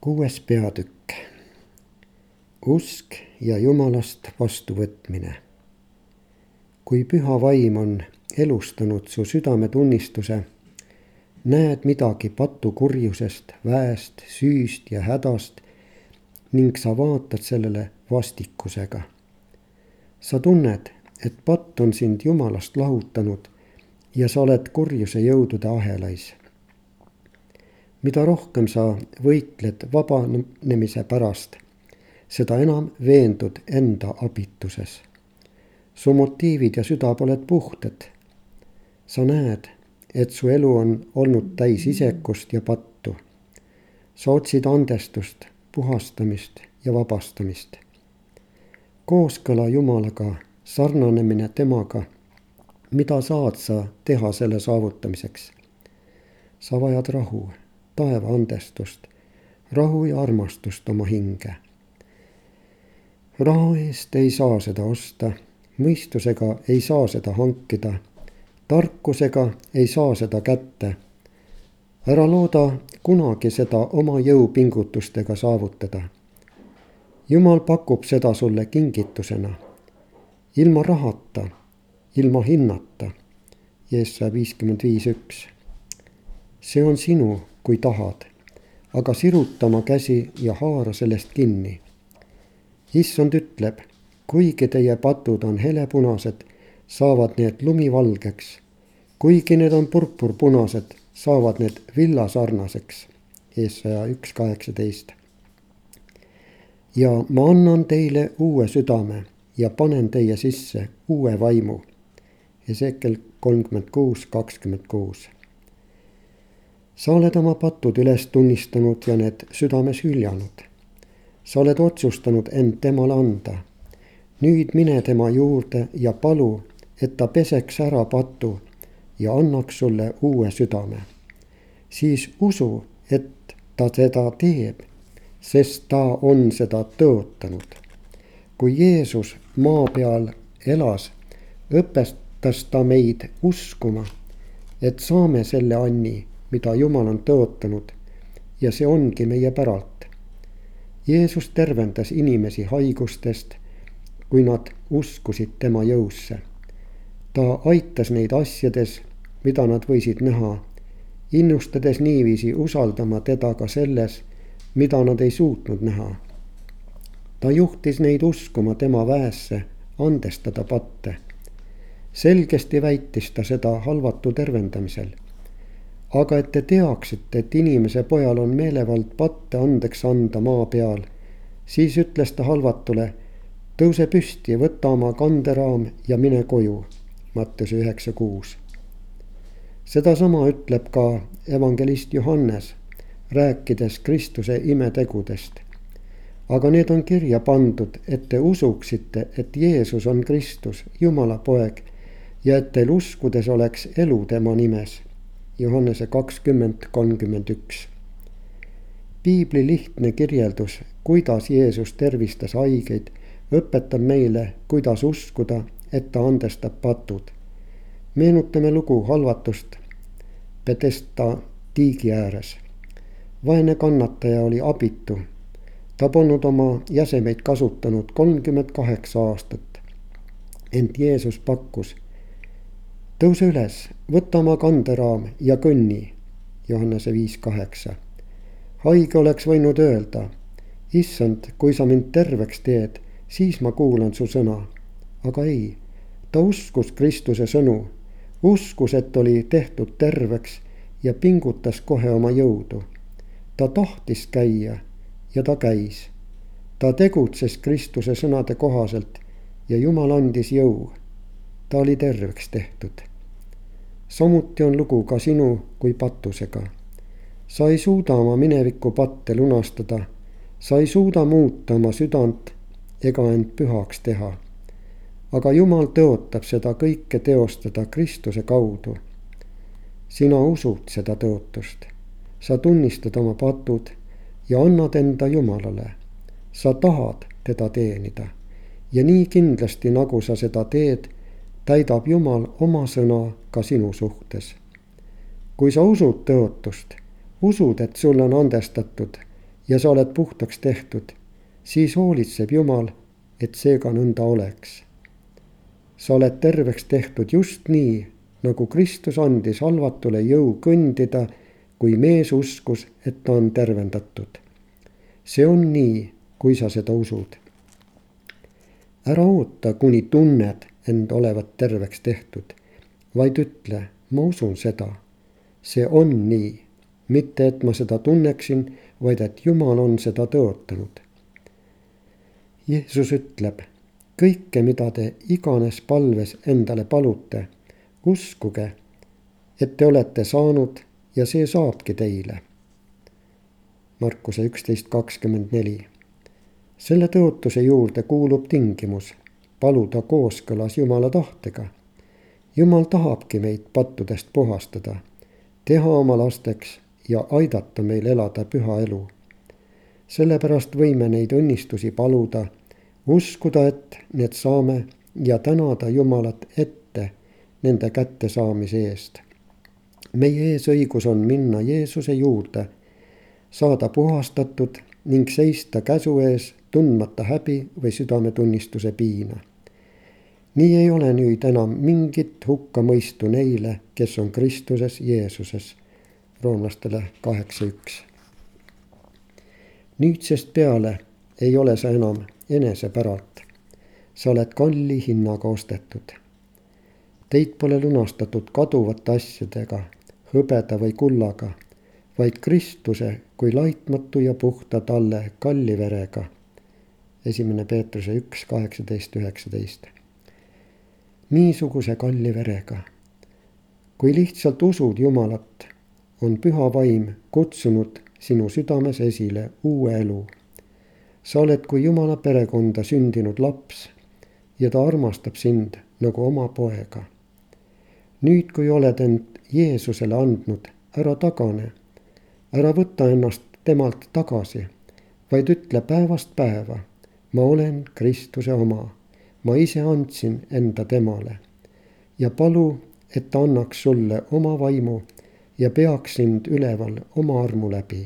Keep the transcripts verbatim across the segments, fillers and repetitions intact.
Kuues peatükk. Usk ja Jumalast vastuvõtmine. Kui püha vaim on elustanud su südametunnistuse, näed midagi patu kurjusest, väest, süüst ja hädast ning sa vaatad sellele vastikusega. Sa tunned, et patt on sind Jumalast lahutanud ja sa oled kurjuse jõudude ahelais. Mida rohkem sa võitled vabanemise pärast, seda enam veendud enda abituses. Su motiivid ja süda poled puhtad. Sa näed, et su elu on olnud täis isekust ja pattu. Sa otsid andestust, puhastamist ja vabastamist. Kooskõla Jumalaga, sarnanemine temaga, mida saad sa teha selle saavutamiseks? Sa vajad rahu, taeva andestust, rahu ja armastust oma hinge. Raha eest ei saa seda osta, mõistusega ei saa seda hankida, tarkusega ei saa seda kätte. Ära looda kunagi seda oma jõupingutustega saavutada. Jumal pakub seda sulle kingitusena, ilma rahata, ilma hinnata. Jeesaja viiskümmend viis üks. See on sinu, kui tahad, aga siruta oma käsi ja haara sellest kinni. Issand ütleb, kuigi teie patud on helepunased, saavad need lumivalgeks. Kuigi need on purpurpunased, saavad need villasarnaseks. Jeesaja üks kaheksateist. Ja ma annan teile uue südame ja panen teie sisse uue vaimu. Esekiel kolmkümmend kuus kakskümmend kuus. Sa oled oma patud üles tunnistanud ja need südames hüljanud. Sa oled otsustanud end temale anda. Nüüd mine tema juurde ja palu, et ta peseks ära patu ja annaks sulle uue südame. Siis usu, et ta seda teeb, sest ta on seda tõotanud. Kui Jeesus maa peal elas, õpetas ta meid uskuma, et saame selle anni, mida Jumal on tõotanud, ja see ongi meie päralt. Jeesus tervendas inimesi haigustest, kui nad uskusid tema jõusse. Ta aitas neid asjades, mida nad võisid näha, innustades niiviisi usaldama teda ka selles, mida nad ei suutnud näha. Ta juhtis neid uskuma tema väesse, andestada patte. Selgesti väitis ta seda halvatu tervendamisel. Aga et te teaksite, et inimese pojal on meelevald patte andeks anda maa peal, siis ütles ta halvatule, tõuse püsti, võta oma kanderaam ja mine koju. Matteuse üheksa kuus. Sedasama ütleb ka evangelist Johannes, rääkides Kristuse imetegudest. Aga need on kirja pandud, et te usuksite, et Jeesus on Kristus, Jumala poeg, ja et teil uskudes oleks elu tema nimes. Johannese kakskümmend kolmkümmend üks. Piibli lihtne kirjeldus, kuidas Jeesus tervistas haigeid, õpetab meile, kuidas uskuda, et ta andestab patud. Meenutame lugu halvatust Betesda tiigi ääres. Vaene kannataja oli abitu. Ta polnud oma jäsemeid kasutanud kolmkümmend kaheksa aastat. Ent Jeesus pakkus, tõuse üles, võta oma kanderaam ja kõnni. Johannese viis kaheksa. Haige oleks võinud öelda, issand, kui sa mind terveks teed, siis ma kuulan su sõna. Aga ei, ta uskus Kristuse sõnu, uskus, et oli tehtud terveks ja pingutas kohe oma jõudu. Ta tahtis käia ja ta käis. Ta tegutses Kristuse sõnade kohaselt ja Jumal andis jõu. Ta oli terveks tehtud. Samuti on lugu ka sinu kui patusega. Sa ei suuda oma mineviku patte lunastada. Sa ei suuda muuta oma südant ega end pühaks teha. Aga Jumal tõotab seda kõike teostada Kristuse kaudu. Sina usud seda tõotust. Sa tunnistad oma patud ja annad enda Jumalale. Sa tahad teda teenida. Ja nii kindlasti, nagu sa seda teed, täidab Jumal oma sõna ka sinu suhtes. Kui sa usud tõotust, usud, et sulle on andestatud ja sa oled puhtaks tehtud, siis hoolitseb Jumal, et see ka nõnda oleks. Sa oled terveks tehtud just nii, nagu Kristus andis halvatule jõu kõndida, kui mees uskus, et ta on tervendatud. See on nii, kui sa seda usud. Ära oota, kuni tunned end olevat terveks tehtud, vaid ütle, ma usun seda. See on nii, mitte et ma seda tunneksin, vaid et Jumal on seda tõotanud. Jeesus ütleb, kõike, mida te iganes palves endale palute, uskuge, et te olete saanud ja see saabki teile. Markuse üksteist kakskümmend neli. Selle tõotuse juurde kuulub tingimus, paluda kooskõlas Jumala tahtega. Jumal tahabki meid pattudest puhastada, teha oma lasteks ja aidata meil elada püha elu. Sellepärast võime neid õnnistusi paluda, uskuda, et need saame ja tänada Jumalat ette nende kätte saamise eest. Meie eesõigus on minna Jeesuse juurde, saada puhastatud ning seista käsu ees, tundmata häbi või südametunnistuse piina. Nii ei ole nüüd enam mingit hukkamõistu neile, kes on Kristuses Jeesuses. Roomlastele kaheksa üks. Nüüdsest peale ei ole sa enam enesepäralt. Sa oled kalli hinnaga ostetud. Teid pole lunastatud kaduvate asjadega, hõbeda või kullaga, vaid Kristuse kui laitmatu ja puhta talle kalli verega. Esimene Peetruse üks, kaheksateist, üheksateist. Niisuguse kalli verega. Kui lihtsalt usud Jumalat, on püha vaim kutsunud sinu südames esile uue elu. Sa oled kui Jumala perekonda sündinud laps ja ta armastab sind nagu oma poega. Nüüd, kui oled end Jeesusele andnud, ära tagane, ära võta ennast temalt tagasi, vaid ütle päevast päeva, ma olen Kristuse oma, ma ise andsin enda temale ja palu, et ta annaks sulle oma vaimu ja peaks sind üleval oma armu läbi.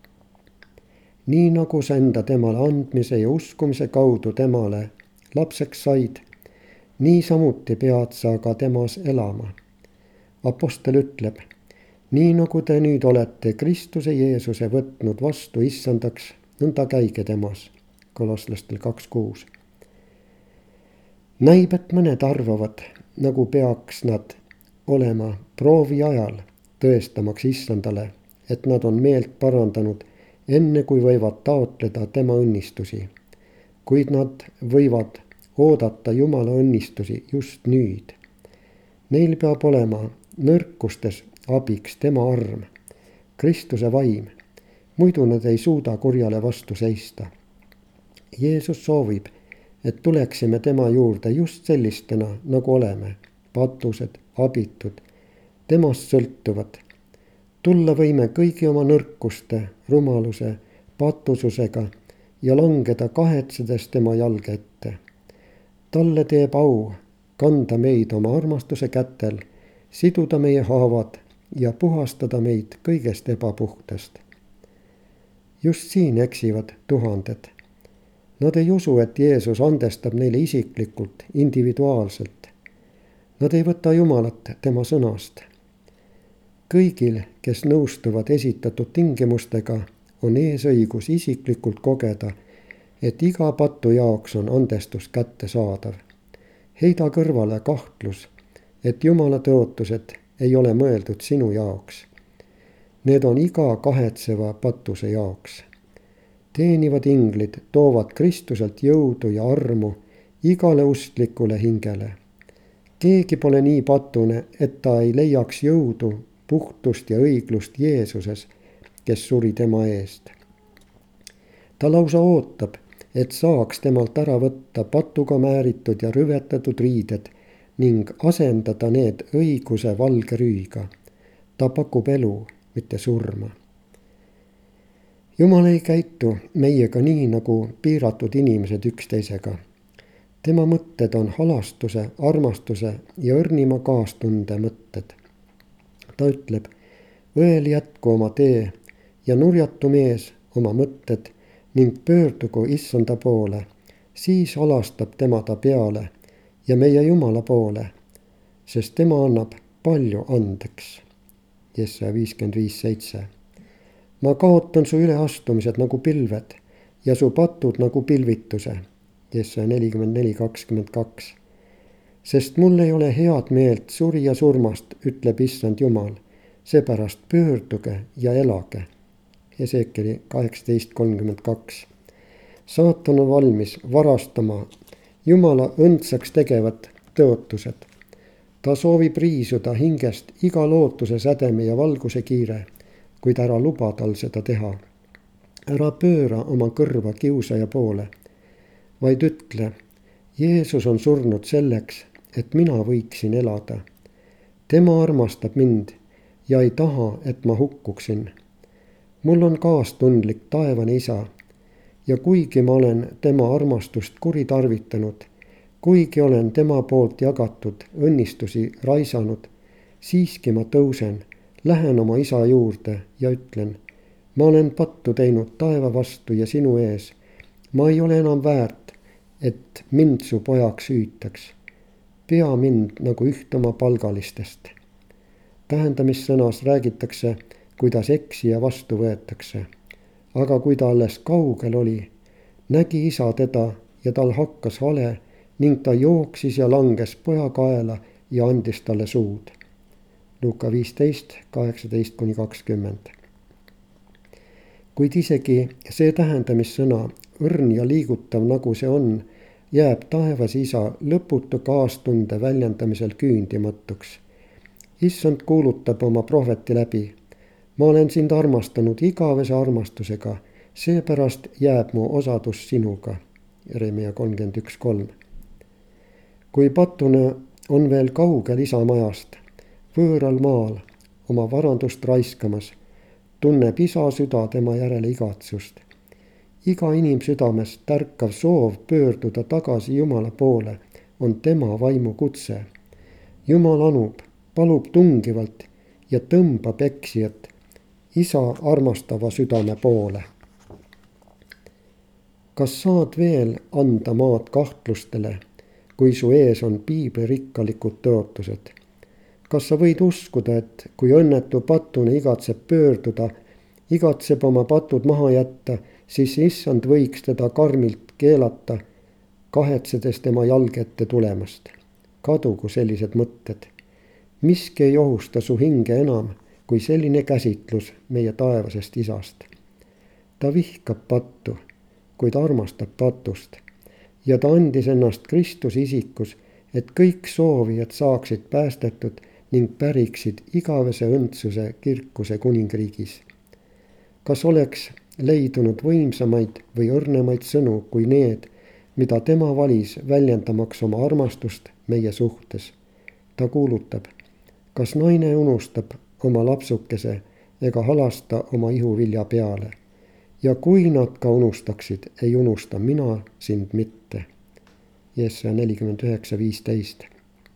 Nii nagu sa enda temale andmise ja uskumise kaudu temale lapseks said, nii samuti pead sa ka temas elama. Apostel ütleb, nii nagu te nüüd olete Kristuse Jeesuse võtnud vastu issandaks, nõnda käige temas. Koloslastel kaks kuus. Näib, et mõned arvavad, nagu peaks nad olema proovi ajal, tõestamaks issandale, et nad on meelt parandanud, enne kui võivad taotleda tema õnnistusi. Kuid nad võivad oodata Jumala õnnistusi just nüüd. Neil peab olema nõrkustes abiks tema arm, Kristuse vaim, muidu nad ei suuda kurjale vastu seista. Jeesus soovib, et tuleksime tema juurde just sellistena, nagu oleme, patused, abitud, temast sõltuvad. Tulla võime kõigi oma nõrkuste, rumaluse, patususega ja langeda kahetsedes tema jalge ette. Talle teeb au kanda meid oma armastuse kätel, siduda meie haavad ja puhastada meid kõigest ebapuhtast. Just siin eksivad tuhanded. Nad ei usu, et Jeesus andestab neile isiklikult, individuaalselt. Nad ei võta Jumalat tema sõnast. Kõigil, kes nõustuvad esitatud tingimustega, on eesõigus isiklikult kogeda, et iga patu jaoks on andestus kättesaadav. Heida kõrvale kahtlus, et Jumala tõotused ei ole mõeldud sinu jaoks. Need on iga kahetseva patuse jaoks. Teenivad inglid toovad Kristuselt jõudu ja armu igale ustlikule hingele. Keegi pole nii patune, et ta ei leiaks jõudu, puhtust ja õiglust Jeesuses, kes suri tema eest. Ta lausa ootab, et saaks temalt ära võtta patuga määritud ja rüvetatud riided ning asendada need õiguse valge rüüga. Ta pakub elu, mitte surma. Jumal ei käitu meiega nii nagu piiratud inimesed üksteisega. Tema mõtted on halastuse, armastuse ja õrnima kaastunde mõtted. Ta ütleb, õel jätku oma tee ja nurjatu mees oma mõtted ning pöördugu issanda poole, siis alastab tema ta peale ja meie Jumala poole, sest tema annab palju andeks. Jesaja viiskümmend viis seitse. Ma kaotan su üleastumised nagu pilved ja su patud nagu pilvituse. Jesaja nelikümmend neli kakskümmend kaks. Sest mul ei ole head meelt surja surmast, ütleb issand Jumal, seepärast pöörduge ja elage. Esekieli kaheksateist kolmkümmend kaks. Saatan on valmis varastama Jumala õndsaks tegevat tõotused. Ta soovib riisuda hingest iga lootuse sädeme ja valguse kiire, kuid ära luba tal seda teha. Ära pööra oma kõrva kiusaja poole, vaid ütle, Jeesus on surnud selleks, et mina võiksin elada. Tema armastab mind ja ei taha, et ma hukkuksin. Mul on kaastundlik taevane isa ja kuigi ma olen tema armastust kuritarvitanud, kuigi olen tema poolt jagatud õnnistusi raisanud, siiski ma tõusen, lähen oma isa juurde ja ütlen, ma olen pattu teinud taeva vastu ja sinu ees. Ma ei ole enam väärt, et mind su pojaks hüütaks. Pea mind nagu üht oma palgalistest. Tähendamissõnas räägitakse, kuidas eksija vastu võetakse. Aga kui ta alles kaugel oli, nägi isa teda ja tal hakkas hale ning ta jooksis ja langes poja kaela ja andis talle suud. Luuka viisteist kaheksateist kuni kakskümmend. Kuid isegi see tähendamissõna, õrn ja liigutav nagu see on, jääb taevas isa lõputu kaastunde väljendamisel küündimatuks. Issand kuulutab oma prohveti läbi. Ma olen sind armastanud igavese armastusega, seepärast jääb mu osadus sinuga. Jeremia kolmkümmend üks kolm. Kui patune on veel kaugel isa majast, võõral maal oma varandust raiskamas, tunneb isa süda tema järele igatsust. Iga inimsüdames tärkav soov pöörduda tagasi Jumala poole on tema vaimu kutse. Jumal anub, palub tungivalt ja tõmbab eksijat isa armastava südame poole. Kas saad veel anda maad kahtlustele, kui su ees on piibli rikkalikud tõotused? Kas sa võid uskuda, et kui õnnetu patune igatseb pöörduda, igatseb oma patud maha jätta, siis issand võiks teda karmilt keelata, kahetsedes tema jalg ette tulemast. Kadugu sellised mõtted. Miski ei ohusta su hinge enam, kui selline käsitlus meie taevasest isast. Ta vihkab pattu, kuid armastab patust. Ja ta andis ennast Kristuse isikus, et kõik soovijad saaksid päästetud ning päriksid igavese õndsuse kirkuse kuningriigis. Kas oleks leidunud võimsamaid või õrnemaid sõnu kui need, mida tema valis väljendamaks oma armastust meie suhtes? Ta kuulutab, kas naine unustab oma lapsukese ega halasta oma ihuvilja peale. Ja kui nad ka unustaksid, ei unusta mina sind mitte. Jesaja nelikümmend üheksa viisteist.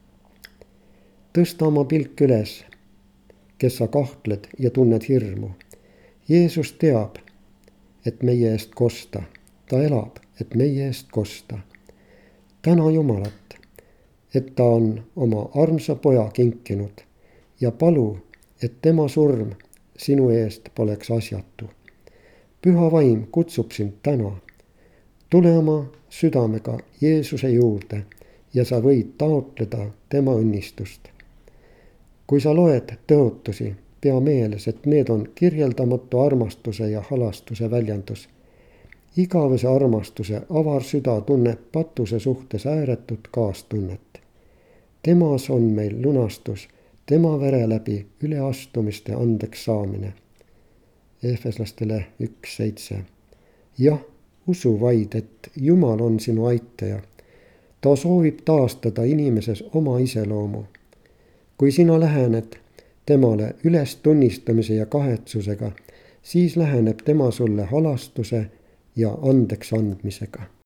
Tõsta oma pilk üles, kes sa kahtled ja tunned hirmu. Jeesus teab, et meie eest kosta. Ta elab, et meie eest kosta. Täna Jumalat, et ta on oma armsa poja kinkinud ja palu, et tema surm sinu eest poleks asjatu. Püha vaim kutsub sind täna. Tule oma südamega Jeesuse juurde ja sa võid taotleda tema õnnistust. Kui sa loed tõotusi, pea meeles, et need on kirjeldamatu armastuse ja halastuse väljendus. Igavese armastuse avar süda tunneb patuse suhtes ääretut kaastunnet. Temas on meil lunastus, tema vere läbi üleastumiste andeks saamine. Efeslastele üks seitse. Jah, usu vaid, et Jumal on sinu aitaja. Ta soovib taastada inimeses oma iseloomu. Kui sina lähened temale üles tunnistamise ja kahetsusega, siis läheneb tema sulle halastuse ja andeks andmisega.